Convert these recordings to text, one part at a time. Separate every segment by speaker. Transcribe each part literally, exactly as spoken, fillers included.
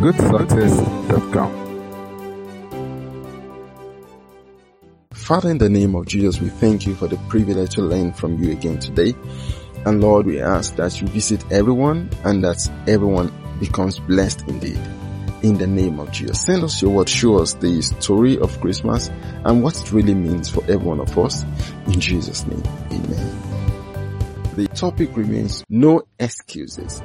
Speaker 1: good success dot com.
Speaker 2: Father, in the name of Jesus, we thank you for the privilege to learn from you again today. And Lord, we ask that you visit everyone and that everyone becomes blessed indeed. In the name of Jesus, send us your word, show us the story of Christmas and what it really means for every one of us. In Jesus' name, amen. The topic remains no excuses.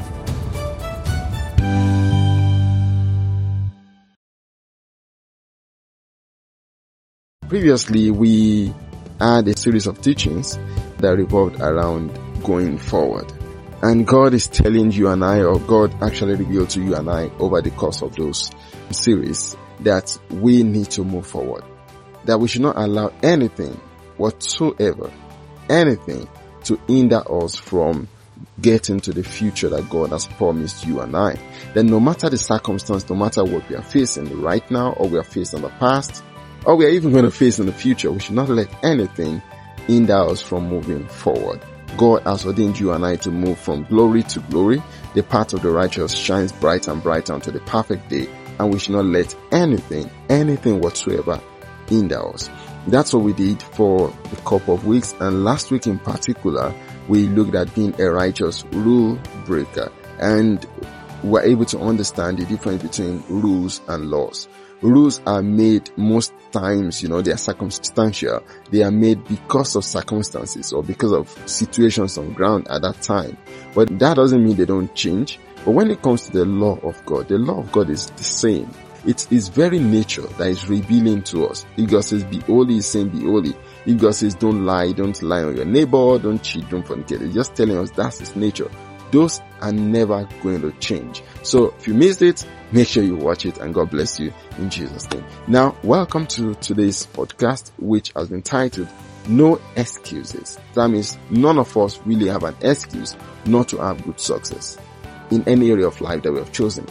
Speaker 2: Previously, we had a series of teachings that revolved around going forward. And God is telling you and I, or God actually revealed to you and I over the course of those series, that we need to move forward. That we should not allow anything whatsoever, anything to hinder us from getting to the future that God has promised you and I. That no matter the circumstance, no matter what we are facing right now, or we are facing in the past, or we are even going to face in the future, we should not let anything hinder us from moving forward. God has ordained you and I to move from glory to glory. The path of the righteous shines bright and bright unto the perfect day, and we should not let anything, anything whatsoever hinder us. That's what we did for a couple of weeks, and last week in particular, we looked at being a righteous rule breaker, and we're able to understand the difference between rules and laws. Rules are made most times, you know, they are circumstantial. They are made because of circumstances or because of situations on ground at that time. But that doesn't mean they don't change. But when it comes to the law of God, the law of God is the same. It's His very nature that is revealing to us. If God says be holy, He's saying be holy. If God says don't lie, don't lie on your neighbor, don't cheat, don't fornicate, He's just telling us that's His nature. Those are never going to change. So if you missed it, make sure you watch it, and God bless you in Jesus' name. Now, welcome to today's podcast, which has been titled No Excuses. That means none of us really have an excuse not to have good success in any area of life that we have chosen,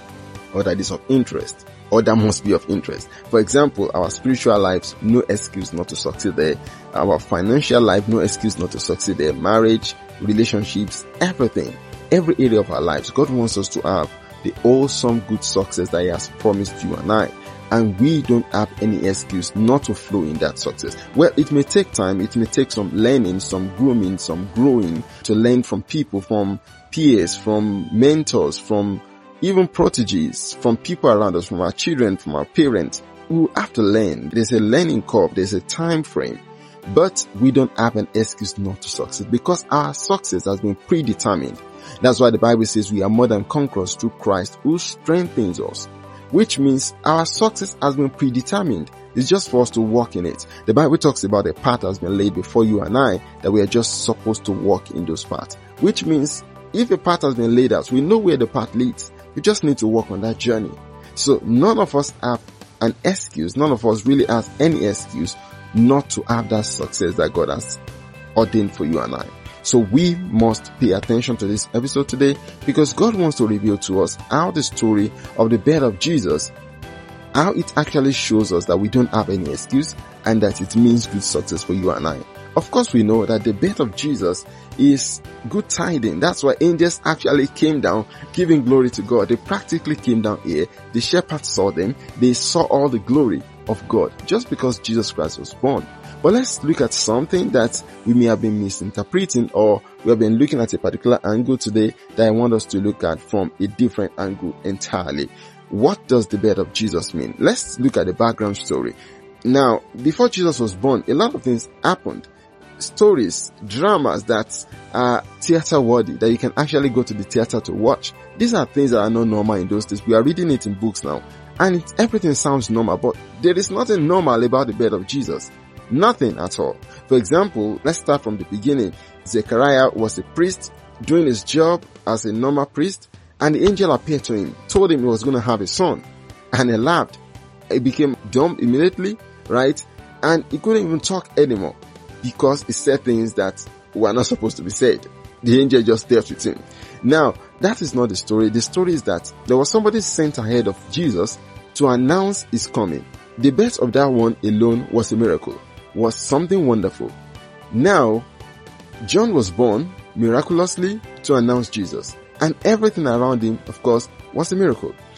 Speaker 2: or that is of interest, or that must be of interest. For example, our spiritual lives, no excuse not to succeed there. Our financial life, no excuse not to succeed there. Marriage, relationships, everything, every area of our lives, God wants us to have the awesome good success that He has promised you and I. And we don't have any excuse not to flow in that success. Well, it may take time, it may take some learning, some grooming, some growing, to learn from people, from peers, from mentors, from even proteges, from people around us, from our children, from our parents. We have to learn. There's a learning curve, there's a time frame. But we don't have an excuse not to succeed, because our success has been predetermined. That's why the Bible says we are more than conquerors through Christ who strengthens us, which means our success has been predetermined. It's just for us to walk in it. The Bible talks about a path that has been laid before you and I, that we are just supposed to walk in those paths, which means if a path has been laid out, we know where the path leads. We just need to walk on that journey. So none of us have an excuse. None of us really has any excuse not to have that success that God has ordained for you and I. So we must pay attention to this episode today, because God wants to reveal to us how the story of the birth of Jesus, how it actually shows us that we don't have any excuse and that it means good success for you and I. Of course, we know that the birth of Jesus is good tidings. That's why angels actually came down giving glory to God. They practically came down here. The shepherds saw them. They saw all the glory of God just because Jesus Christ was born. But let's look at something that we may have been misinterpreting, or we have been looking at a particular angle today that I want us to look at from a different angle entirely. What does the birth of Jesus mean? Let's look at the background story. Now, before Jesus was born, a lot of things happened. Stories, dramas that are theater worthy, that you can actually go to the theater to watch. These are things that are not normal in those days. We are reading it in books now, and it, everything sounds normal, but there is nothing normal about the birth of Jesus. Nothing at all. For example, let's start from the beginning. Zechariah was a priest doing his job as a normal priest, and the angel appeared to him, told him he was going to have a son, and he laughed. He became dumb immediately, right? And he couldn't even talk anymore, because he said things that were not supposed to be said. The angel just dealt with him. Now, that is not the story. The story is that there was somebody sent ahead of Jesus to announce his coming. The birth of that one alone was a miracle, was something wonderful. Now, John was born miraculously to announce Jesus, and everything around him, of course, was a miracle.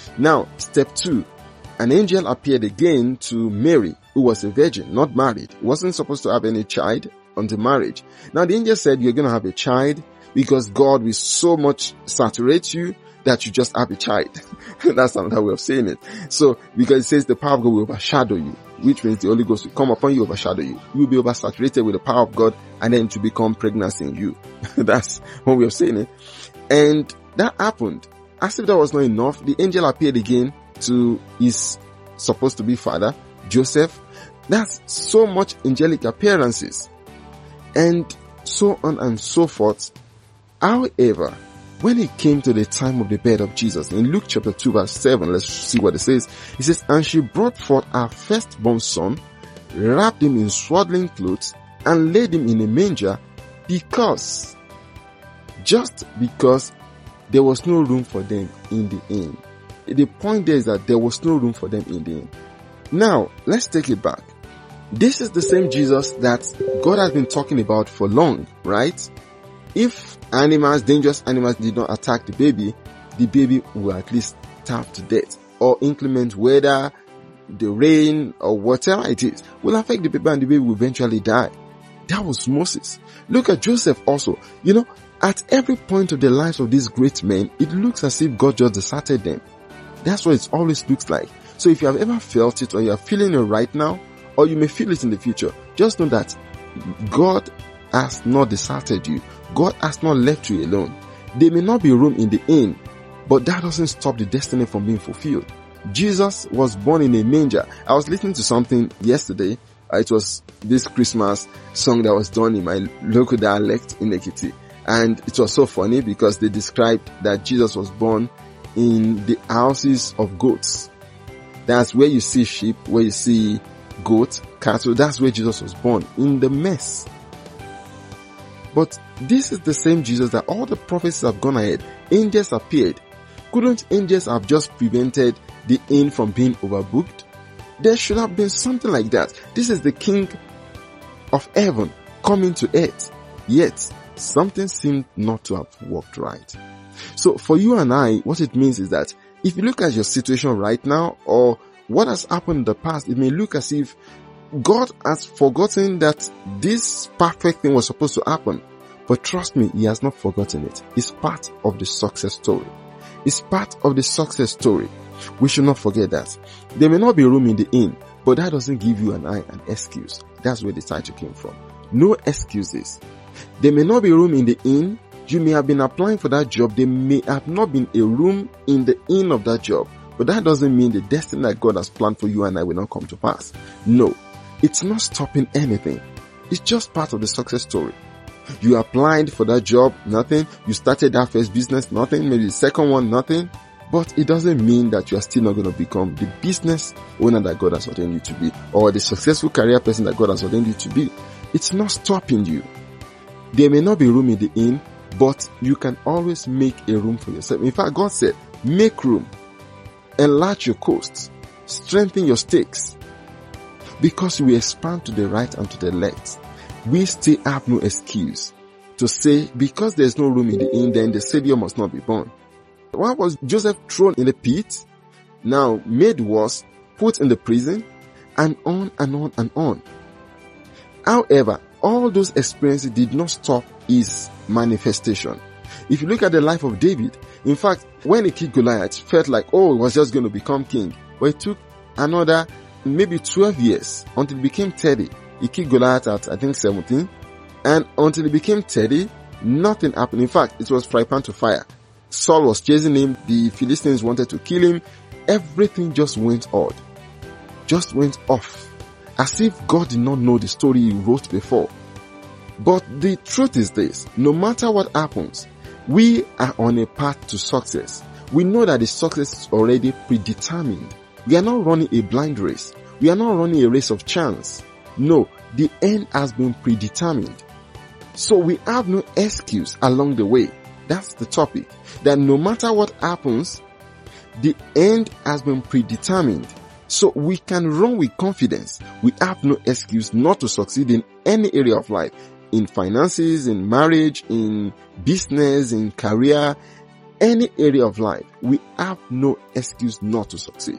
Speaker 2: Now, step two, an angel appeared again to Mary, who was a virgin, not married, wasn't supposed to have any child until marriage. Now the angel said, you're going to have a child because God will so much saturate you that you just have a child. That's another way of saying it. So, because it says the power of God will overshadow you, which means the Holy Ghost will come upon you, overshadow you. You will be oversaturated with the power of God, and then to become pregnancy in you. That's one way of saying it. And that happened. As if that was not enough, the angel appeared again to his supposed to be father, Joseph. That's so much angelic appearances. And so on and so forth. However, when it came to the time of the birth of Jesus, in Luke chapter two verse seven, let's see what it says. It says, and she brought forth her firstborn son, wrapped him in swaddling clothes, and laid him in a manger, because, just because there was no room for them in the inn. The point there is that there was no room for them in the inn. Now, let's take it back. This is the same Jesus that God has been talking about for long, right? If animals, dangerous animals did not attack the baby, the baby will at least starve to death. Or inclement weather, the rain, or whatever it is, will affect the baby and the baby will eventually die. That was Moses. Look at Joseph also. You know, at every point of the lives of these great men, it looks as if God just deserted them. That's what it always looks like. So if you have ever felt it, or you are feeling it right now, or you may feel it in the future, just know that God has not deserted you. God has not left you alone. There may not be room in the inn, but that doesn't stop the destiny from being fulfilled. Jesus was born in a manger. I was listening to something yesterday. It was this Christmas song that was done in my local dialect in Ekiti. And it was so funny because they described that Jesus was born in the houses of goats. That's where you see sheep, where you see goats, cattle. That's where Jesus was born, in the mess. But this is the same Jesus that all the prophets have gone ahead. Angels appeared. Couldn't angels have just prevented the inn from being overbooked? There should have been something like that. This is the King of heaven coming to earth. Yet, something seemed not to have worked right. So for you and I, what it means is that if you look at your situation right now, or what has happened in the past, it may look as if God has forgotten that this perfect thing was supposed to happen. But trust me, He has not forgotten it. It's part of the success story. It's part of the success story. We should not forget that. There may not be room in the inn, but that doesn't give you and I an excuse. That's where the title came from. No excuses. There may not be room in the inn. You may have been applying for that job. There may have not been a room in the inn of that job. But that doesn't mean the destiny that God has planned for you and I will not come to pass. No. It's not stopping anything. It's just part of the success story. You applied for that job, nothing. You started that first business, nothing. Maybe the second one, nothing. But it doesn't mean that you are still not going to become the business owner that God has ordained you to be, or the successful career person that God has ordained you to be. It's not stopping you. There may not be room in the inn, but you can always make a room for yourself. In fact, God said, make room, enlarge your coasts, strengthen your stakes. Because we expand to the right and to the left, we still have no excuse to say, because there's no room in the inn, then the Savior must not be born. Why was Joseph thrown in the pit? Now made worse, put in the prison, and on and on and on. However, all those experiences did not stop his manifestation. If you look at the life of David, in fact, when he killed Goliath, felt like, oh, he was just going to become king. But it took another maybe twelve years until he became thirty. He killed Goliath at, I think, seventeen. And until he became thirty, nothing happened. In fact, it was fry pan to fire. Saul was chasing him. The Philistines wanted to kill him. Everything just went odd. Just went off. As if God did not know the story he wrote before. But the truth is this. No matter what happens, we are on a path to success. We know that the success is already predetermined. We are not running a blind race. We are not running a race of chance. No, the end has been predetermined. So we have no excuse along the way. That's the topic. That no matter what happens, the end has been predetermined. So we can run with confidence. We have no excuse not to succeed in any area of life. In finances, in marriage, in business, in career, any area of life, we have no excuse not to succeed.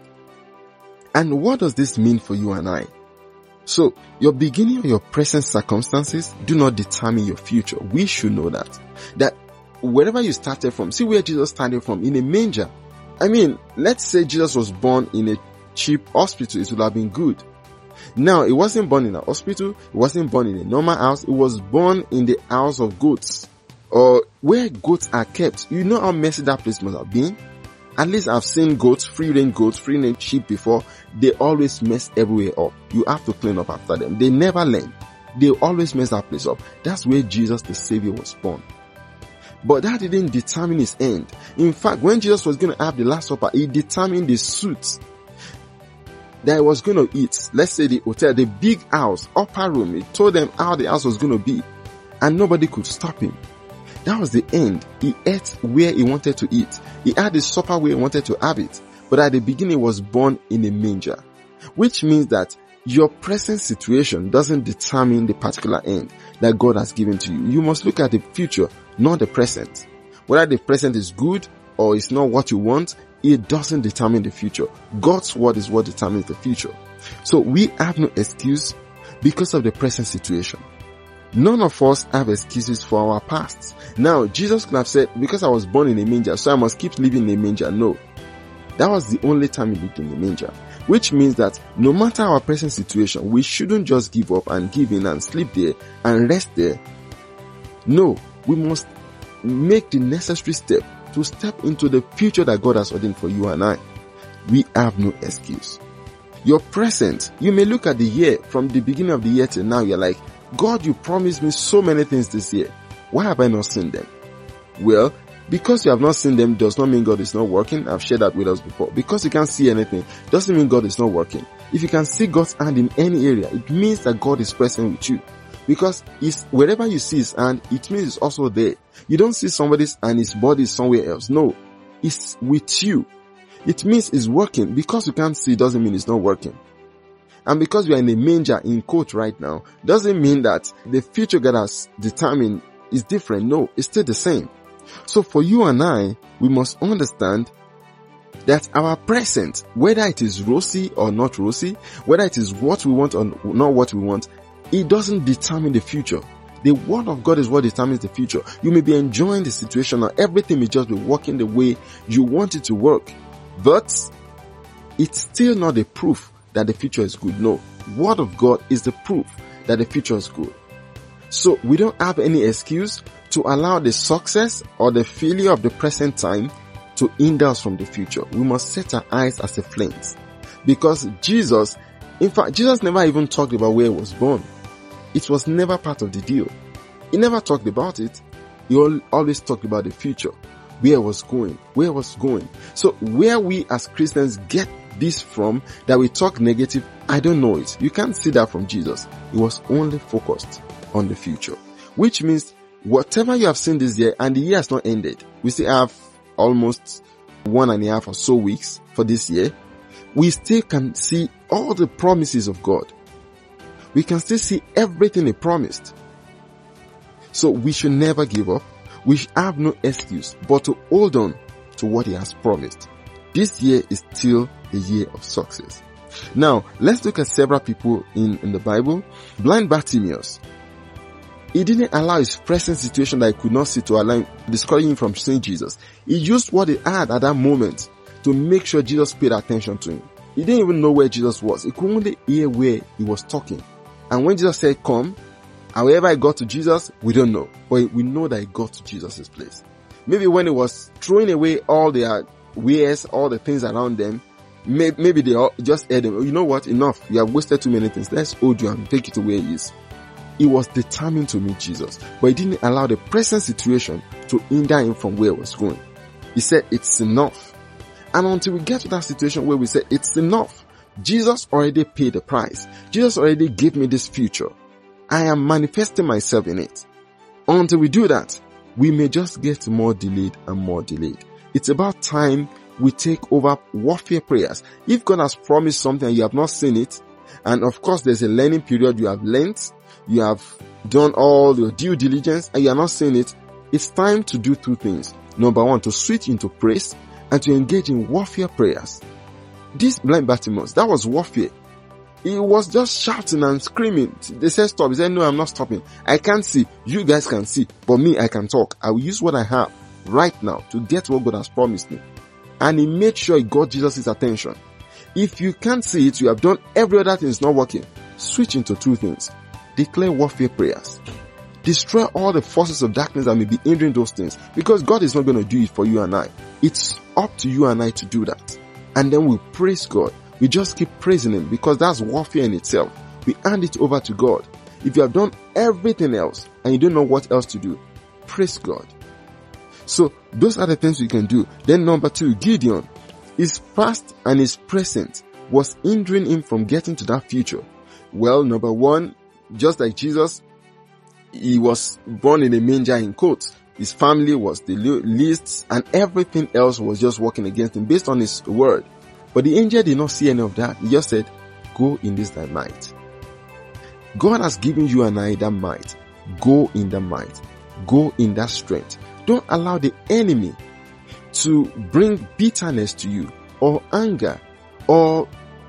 Speaker 2: And what does this mean for you and I? So, your beginning or your present circumstances do not determine your future. We should know that. That wherever you started from, see where Jesus started from, in a manger. I mean, let's say Jesus was born in a cheap hospital, it would have been good. Now, it wasn't born in a hospital, it wasn't born in a normal house, it was born in the house of goats, or where goats are kept. You know how messy that place must have been? At least I've seen goats, free range goats, free range sheep before. They always mess everywhere up. You have to clean up after them. They never learn. They always mess that place up. That's where Jesus the Savior was born. But that didn't determine his end. In fact, when Jesus was going to have the Last Supper, he determined the suit that he was going to eat. Let's say the hotel, the big house, upper room. He told them how the house was going to be. And nobody could stop him. That was the end. He ate where he wanted to eat. He had his supper where he wanted to have it. But at the beginning, he was born in a manger. Which means that your present situation doesn't determine the particular end that God has given to you. You must look at the future, not the present. Whether the present is good or it's not what you want, it doesn't determine the future. God's word is what determines the future. So we have no excuse because of the present situation. None of us have excuses for our past. Now, Jesus could have said, because I was born in a manger, so I must keep living in a manger. No. That was the only time he lived in the manger. Which means that no matter our present situation, we shouldn't just give up and give in and sleep there and rest there. No, we must make the necessary step to step into the future that God has ordained for you and I. We have no excuse. Your present, you may look at the year, from the beginning of the year till now, you're like, God, you promised me so many things this year. Why have I not seen them? Well, because you have not seen them does not mean God is not working. I've shared that with us before. Because you can't see anything doesn't mean God is not working. If you can see God's hand in any area, it means that God is present with you. Because it's, wherever you see his hand, it means it's also there. You don't see somebody's and his body is somewhere else. No, it's with you. It means it's working. Because you can't see doesn't mean it's not working. And because we are in a manger in quote right now, doesn't mean that the future God has determined is different. No, it's still the same. So for you and I, we must understand that our present, whether it is rosy or not rosy, whether it is what we want or not what we want, it doesn't determine the future. The word of God is what determines the future. You may be enjoying the situation or everything may just be working the way you want it to work. But it's still not a proof that the future is good. No, word of God is the proof that the future is good. So we don't have any excuse to allow the success or the failure of the present time to hinder us from the future. We must set our eyes as the flames. Because Jesus, in fact, Jesus never even talked about where he was born. It was never part of the deal. He never talked about it. He always talked about the future. Where it was going, where it was going. So where we as Christians get this from, that we talk negative, I don't know it. You can't see that from Jesus. He was only focused on the future. Which means whatever you have seen this year, and the year has not ended. We still have almost one and a half or so weeks for this year. We still can see all the promises of God. We can still see everything he promised. So we should never give up. We have no excuse but to hold on to what he has promised. This year is still a year of success. Now, let's look at several people in, in the Bible. Blind Bartimaeus, he didn't allow his present situation that he could not see to allow discourage him from seeing Jesus. He used what he had at that moment to make sure Jesus paid attention to him. He didn't even know where Jesus was. He could only hear where he was talking. And when Jesus said, come, however he got to Jesus, we don't know. But we know that he got to Jesus' place. Maybe when he was throwing away all their wares, all the things around them, maybe they all just heard him. You know what? Enough. You have wasted too many things. Let's hold you and take you to where he is. He was determined to meet Jesus, but he didn't allow the present situation to hinder him from where he was going. He said, it's enough. And until we get to that situation where we say, it's enough, Jesus already paid the price. Jesus already gave me this future. I am manifesting myself in it. Until we do that, we may just get more delayed and more delayed. It's about time we take over warfare prayers. If God has promised something and you have not seen it, and of course there's a learning period, you have learned, you have done all your due diligence and you are not seeing it, it's time to do two things. Number one, to switch into praise and to engage in warfare prayers. This blind Bartimaeus, that was warfare. He was just shouting and screaming. They said stop. He said, no, I'm not stopping. I can't see. You guys can see. But me, I can talk. I will use what I have right now to get what God has promised me. And he made sure he got Jesus' attention. If you can't see it, you have done every other thing is not working. Switch into two things. Declare warfare prayers. Destroy all the forces of darkness that may be hindering those things. Because God is not going to do it for you and I. It's up to you and I to do that. And then we praise God. We just keep praising him because that's warfare in itself. We hand it over to God. If you have done everything else and you don't know what else to do, praise God. So those are the things we can do. Then number two, Gideon. His past and his present was hindering him from getting to that future. Well, number one, just like Jesus, he was born in a manger in quotes. His family was the least and everything else was just working against him based on his word. But the angel did not see any of that. He just said, go in this thy might. God has given you and I that might. Go in that might. Go in that strength. Don't allow the enemy to bring bitterness to you or anger or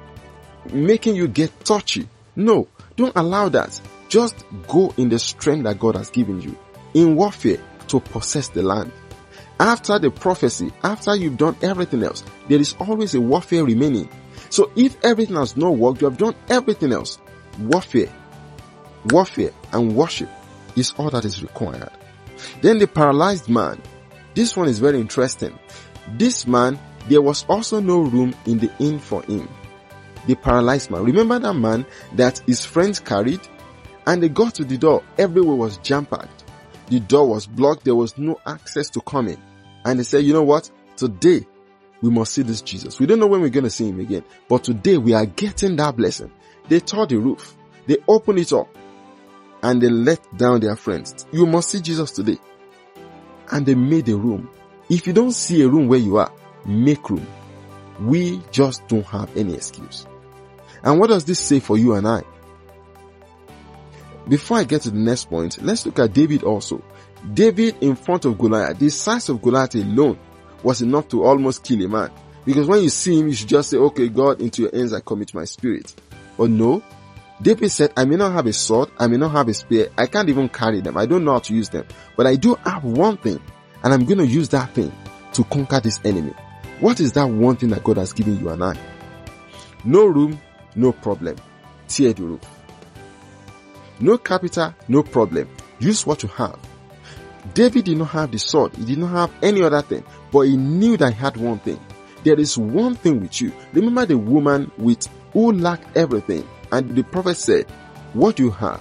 Speaker 2: making you get touchy. No, don't allow that. Just go in the strength that God has given you in warfare to possess the land. After the prophecy, after you've done everything else, there is always a warfare remaining. So if everything has not worked, you have done everything else. Warfare, warfare and worship is all that is required. Then the paralyzed man. This one is very interesting. This man, there was also no room in the inn for him. The paralyzed man. Remember that man that his friends carried? And they got to the door. Everywhere was jam-packed. The door was blocked. There was no access to come in. And they said, you know what? Today, we must see this Jesus. We don't know when we're going to see him again. But today, we are getting that blessing. They tore the roof. They opened it up. And they let down their friends. You must see Jesus today. And they made a room. If you don't see a room where you are, make room. We just don't have any excuse. And what does this say for you and I? Before I get to the next point, let's look at David also. David in front of Goliath, the size of Goliath alone was enough to almost kill a man. Because when you see him, you should just say, okay, God, into your hands I commit my spirit. But no, David said, I may not have a sword, I may not have a spear, I can't even carry them, I don't know how to use them. But I do have one thing, and I'm going to use that thing to conquer this enemy. What is that one thing that God has given you and I? No room, no problem. Tear the roof. No capital, no problem. Use what you have. David did not have the sword. He did not have any other thing. But he knew that he had one thing. There is one thing with you. Remember the woman with who lacked everything. And the prophet said, what do you have?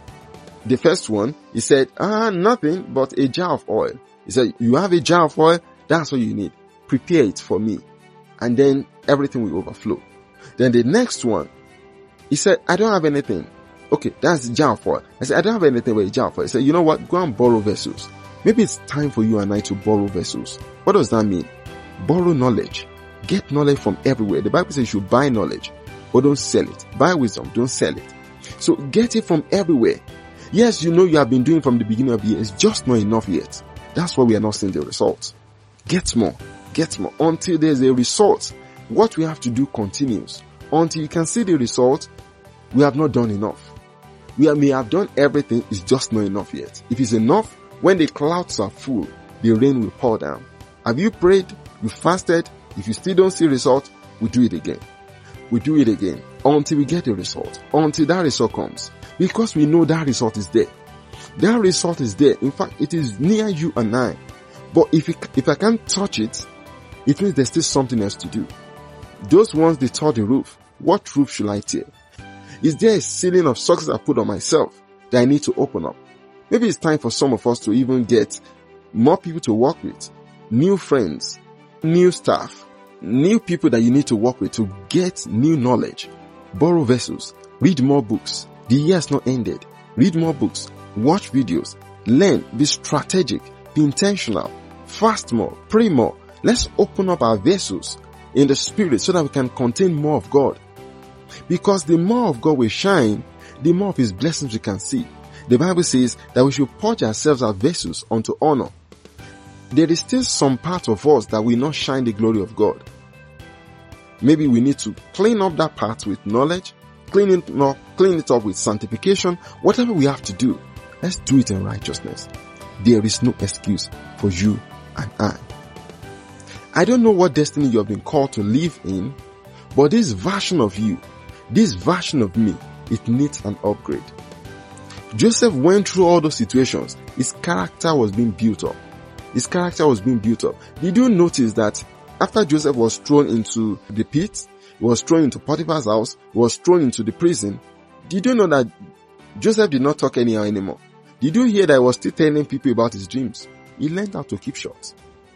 Speaker 2: The first one, he said, ah, nothing but a jar of oil. He said, you have a jar of oil? That's what you need. Prepare it for me. And then everything will overflow. Then the next one, he said, I don't have anything. Okay, that's the jar of oil. I said, I don't have anything but a jar of oil. I said, you know what? Go and borrow vessels. Maybe it's time for you and I to borrow vessels. What does that mean? Borrow knowledge. Get knowledge from everywhere. The Bible says you should buy knowledge, but don't sell it. Buy wisdom, don't sell it. So get it from everywhere. Yes, you know you have been doing from the beginning of the year. It's just not enough yet. That's why we are not seeing the results. Get more. Get more. Until there's a result, what we have to do continues. Until you can see the result, we have not done enough. We may have done everything, it's just not enough yet. If it's enough, when the clouds are full, the rain will pour down. Have you prayed? You fasted? If you still don't see result, we do it again. We do it again until we get the result. Until that result comes. Because we know that result is there. That result is there. In fact, it is near you and I. But if it, if I can't touch it, it means there's still something else to do. Those ones, they tore the roof. What roof should I tear? Is there a ceiling of success I put on myself that I need to open up? Maybe it's time for some of us to even get more people to work with, new friends, new staff, new people that you need to work with to get new knowledge. Borrow vessels, read more books. The year has not ended. Read more books, watch videos, learn, be strategic, be intentional, fast more, pray more. Let's open up our vessels in the spirit so that we can contain more of God. Because the more of God we shine, the more of his blessings we can see. The Bible says that we should purge ourselves as vessels unto honor. there is still some part of us that will not shine the glory of God. Maybe we need to clean up that part with knowledge, clean it up, clean it up with sanctification, whatever we have to do. Let's do it in righteousness. There is no excuse for you and I. I don't know what destiny you have been called to live in, but this version of you, this version of me, it needs an upgrade. Joseph went through all those situations. His character was being built up. His character was being built up. Did you notice that after Joseph was thrown into the pit, he was thrown into Potiphar's house, he was thrown into the prison, did you know that Joseph did not talk anyhow anymore? Did you hear that he was still telling people about his dreams? He learned how to keep short.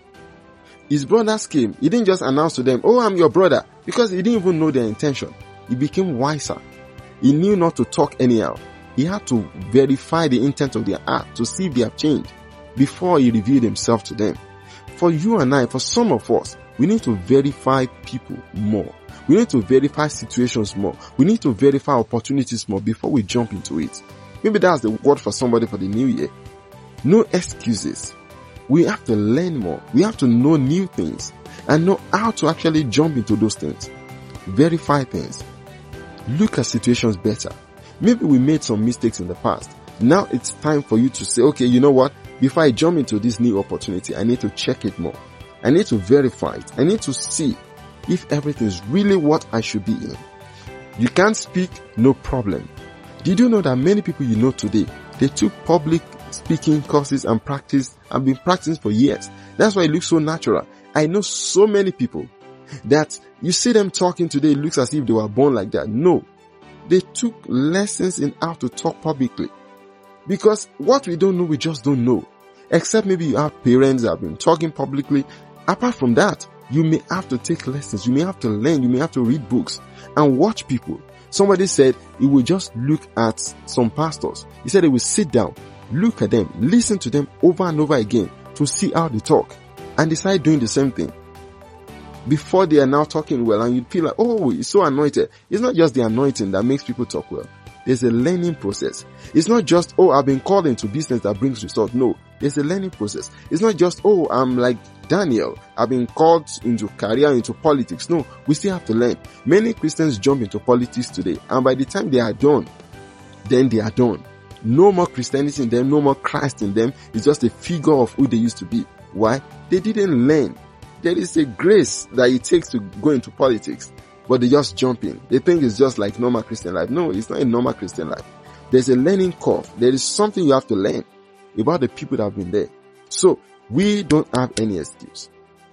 Speaker 2: His brothers came. He didn't just announce to them, "Oh, I'm your brother," because he didn't even know their intention. He became wiser. He knew not to talk anyhow. He had to verify the intent of their heart to see if they have changed before he revealed himself to them. For you and I, for some of us, we need to verify people more. We need to verify situations more. We need to verify opportunities more before we jump into it. Maybe that's the word for somebody for the new year. No excuses. We have to learn more. We have to know new things and know how to actually jump into those things. Verify things. Look at situations better. Maybe we made some mistakes in the past. Now it's time for you to say, okay, you know what? Before I jump into this new opportunity, I need to check it more. I need to verify it. I need to see if everything is really what I should be in. You can't speak, no problem. Did you know that many people you know today, they took public speaking courses and practice and been practicing for years? That's why it looks so natural. I know so many people that you see them talking today, it looks as if they were born like that. No, they took lessons in how to talk publicly. Because what we don't know, we just don't know. Except maybe you have parents that have been talking publicly. Apart from that, you may have to take lessons. You may have to learn. You may have to read books and watch people. Somebody said he will just look at some pastors. He said he will sit down, look at them, listen to them over and over again to see how they talk and decide doing the same thing. Before they are now talking well and you feel like, oh, he's so anointed. It's not just the anointing that makes people talk well. There's a learning process. It's not just, oh, I've been called into business that brings results. No, there's a learning process. It's not just, oh, I'm like Daniel. I've been called into career, into politics. No, we still have to learn. Many Christians jump into politics today, and by the time they are done, then they are done. No more Christianity in them, no more Christ in them. It's just a figure of who they used to be. Why? They didn't learn. There is a grace that it takes to go into politics, but they just jump in. They think it's just like normal Christian life. No, it's not a normal Christian life. There's a learning curve. There is something you have to learn about the people that have been there. So, we don't have any excuse.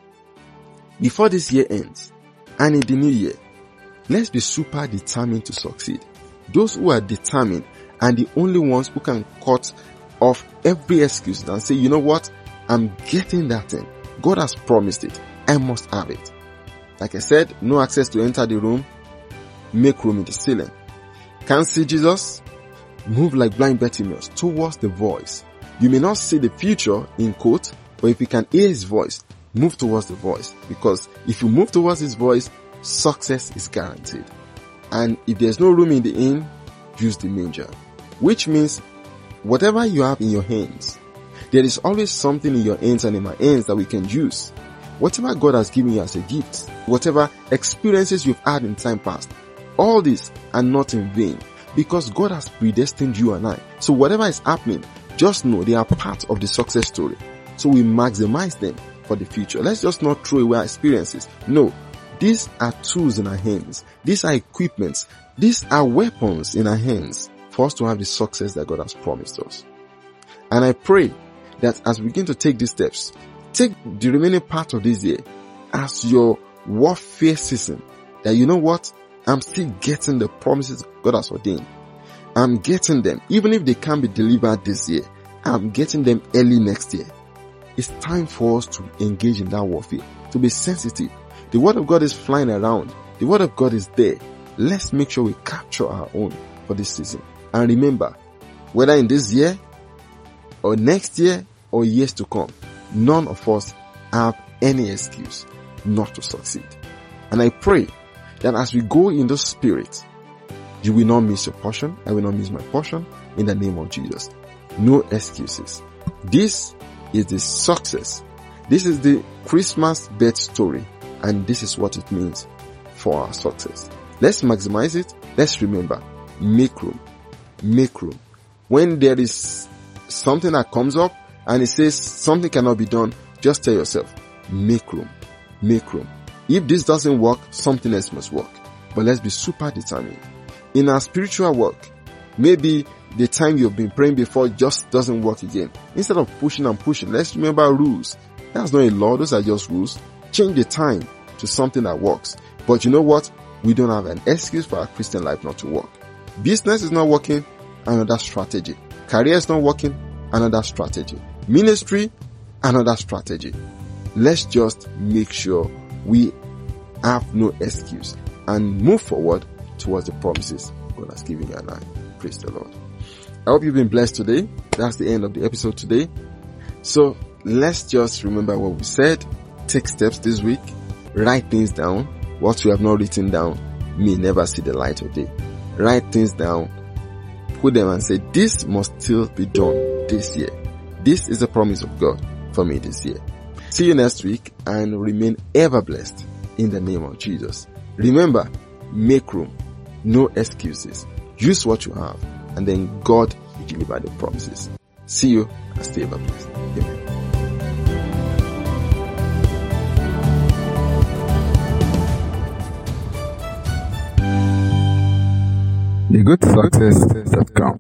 Speaker 2: Before this year ends, and in the new year, let's be super determined to succeed. Those who are determined and the only ones who can cut off every excuse and say, you know what? I'm getting that thing. God has promised it. I must have it. Like I said, no access to enter the room. Make room in the ceiling. Can't see Jesus? Move like blind Bartimaeus towards the voice. You may not see the future in quote, but if you can hear his voice, move towards the voice. Because if you move towards his voice, success is guaranteed. And if there's no room in the inn, use the manger. Which means whatever you have in your hands, there is always something in your hands and in my hands that we can use. Whatever God has given you as a gift, whatever experiences you've had in time past, all these are not in vain because God has predestined you and I. So whatever is happening, just know they are part of the success story. So we maximize them for the future. Let's just not throw away our experiences. No, these are tools in our hands. These are equipments. These are weapons in our hands for us to have the success that God has promised us. And I pray that as we begin to take these steps, take the remaining part of this year as your warfare season. That you know what? I'm still getting the promises God has ordained. I'm getting them. Even if they can't be delivered this year, I'm getting them early next year. It's time for us to engage in that warfare, to be sensitive. The word of God is flying around. The word of God is there. Let's make sure we capture our own for this season. And remember, whether in this year or next year or years to come, none of us have any excuse not to succeed. And I pray that as we go in the spirit, you will not miss your portion. I will not miss my portion in the name of Jesus. No excuses. This is the success This is the Christmas birth story, and this is what it means for our success. Let's maximize it. Let's remember, make room, make room. When there is something that comes up and it says something cannot be done, just tell yourself, make room, make room. If this doesn't work, something else must work. But let's be super determined. In our spiritual work, maybe the time you've been praying before just doesn't work again. Instead of pushing and pushing, let's remember rules. That's not a law, those are just rules. Change the time to something that works. But you know what? We don't have an excuse for our Christian life not to work. Business is not working, another strategy. Career is not working, another strategy. Ministry, another strategy. Let's just make sure we have no excuse and move forward towards the promises God has given you and I. Praise the Lord. I hope you've been blessed today. That's the end of the episode today. So let's just remember what we said. Take steps this week. Write things down. What you have not written down may never see the light of day. Write things down. Put them and say, this must still be done this year. This is the promise of God for me this year. See you next week and remain ever blessed in the name of Jesus. Remember, make room. No excuses. Use what you have and then God will deliver the promises. See you and stay ever blessed. Amen.
Speaker 1: the good success dot com